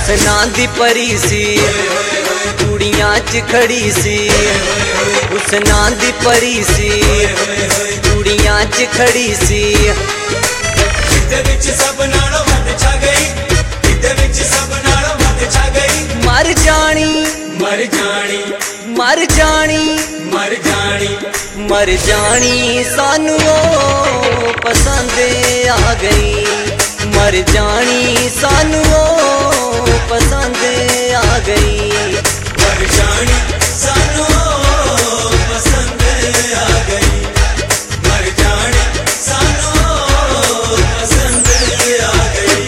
हुस्ना दी परी सी कुड़ियां च खड़ी सी, हुस्ना दी परी सी कुड़ियां च खड़ी सी। सब नालों वध छा गई, सब नालों वध छा गई। मर जानी मर जानी मर जानी मर जानी मर जानी सानू ओ पसंद आ गई। मर जानी सानू ओ पसंद आ गई। मर जानी सानू ओ पसंद आ गई। मर जानी सानू ओ पसंद आ गई।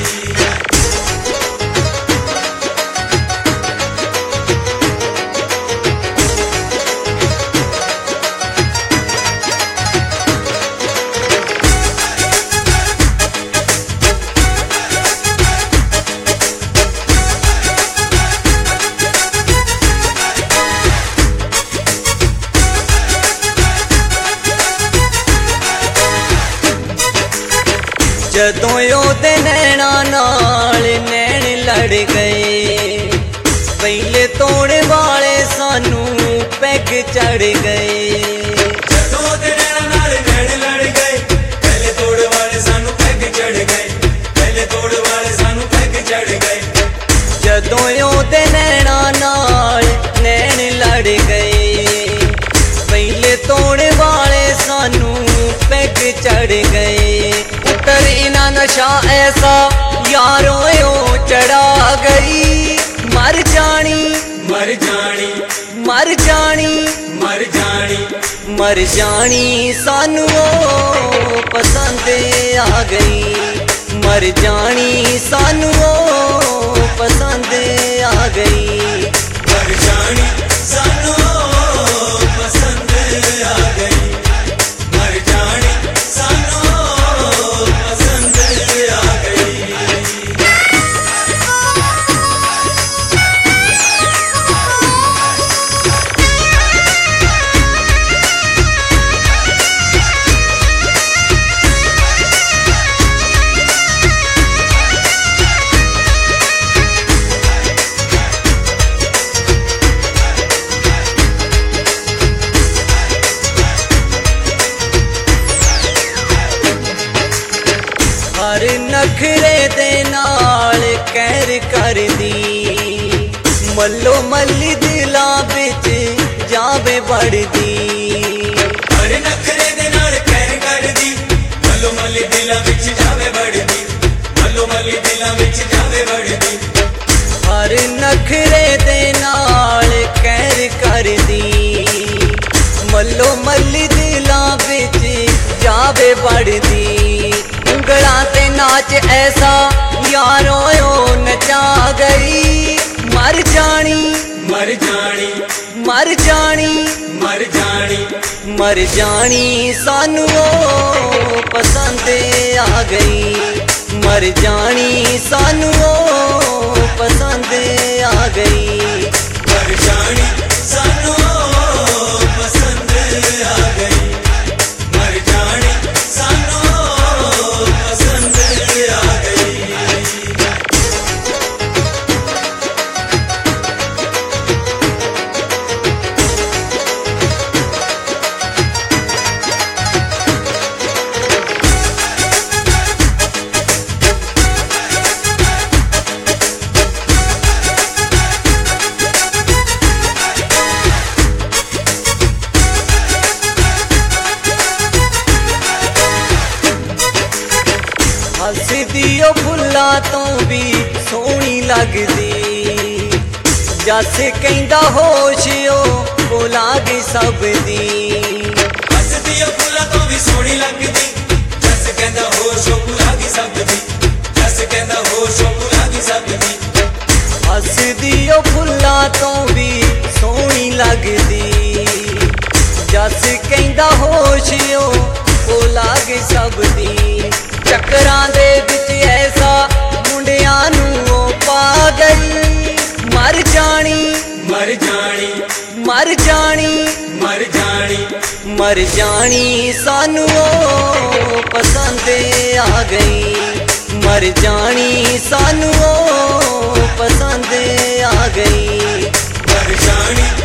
जदों ओदे नैना नाल नैन लड़ गए, पहले तोड़े वाले सानू पैग चढ़ गए। जदों ओदे नैना नाल नैन लड़ गए, पहले तोड़ वाले सानू पैग चढ़ गए। पहले तोड़ वाले सानू पैग चढ़ गए। जदों ओदे नैना नाल नैन लड़ गए, पहले तोड़े वाले सानू पैग चढ़ गए। उतरे ना नशा ऐसा यारों ओ चढ़ा गई। मर जानी मर जानी मर जानी मर जानी मर जानी सानू ओ पसंद आ गई। मर जानी सानू ओ पसंद आ गई। मर जानी सानू ओ पसंद आ गई। मर जानी सानू ओ पसंद आ गई। हर नखरे दे नाल कहर कर दी, मल्लो मल्ली दिलां बिच जावे बढ़दी। हर नखरे दे नाल कहर कर दी, मल्लो मल्ली दिलां विच जावे बढ़दी। मल्लो मल्ली दिलां विच जावे बढ़दी। हर नखरे दे नाल कहर कर दी, मल्लो मल्ली दिलां बिच जावे बढ़दी। उंगला ते नाच ऐसा यारों ओ नचा गई। मर जानी मर जानी मर जानी मर जानी मर जानी सानू ओ पसंद आ गई। मर जानी सानू ओ पसंद आ गई। मर जानी सानू ओ पसंद आ गई। मर जानी सानू ओ पसंद आ गई। हसदी ओ फुल्लां तो भी सोहनी लगदी, जस कहंदा होश ओ बोला गई सब दी। हसदी ओ फुल्लां तो भी सोहनी लगदी, जस कहंदा होश ओ भुला गई सब दी। जस कहंदा होश ओ भुला गई सब दी। हसदी ओ फुल्लां तो भी सोहनी लगदी, जस कहंदा होश ओ बोला गई सब दी। चक्करां दे विच ऐसा मुंडियां नू ओ पा गई। मर जानी मर जानी मर जानी मर जानी मर जानी सानू ओ पसंद आ गई। मर जानी सानू ओ पसंद आ गई। परेशानी